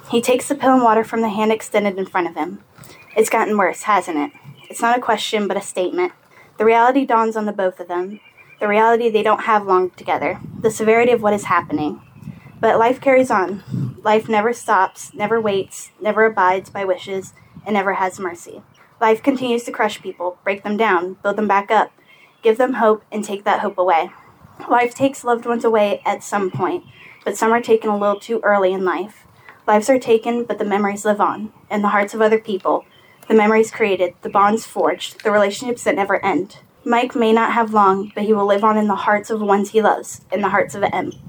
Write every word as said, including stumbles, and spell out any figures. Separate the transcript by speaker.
Speaker 1: He takes the pill and water from the hand extended in front of him. It's gotten worse, hasn't it? It's not a question, but a statement. The reality dawns on the both of them. The reality they don't have long together. The severity of what is happening. But life carries on. Life never stops, never waits, never abides by wishes, and never has mercy. Life continues to crush people, break them down, build them back up, give them hope, and take that hope away. Life takes loved ones away at some point, but some are taken a little too early in life. Lives are taken, but the memories live on, in the hearts of other people. The memories created, the bonds forged, the relationships that never end. Mike may not have long, but he will live on in the hearts of the ones he loves, in the hearts of M.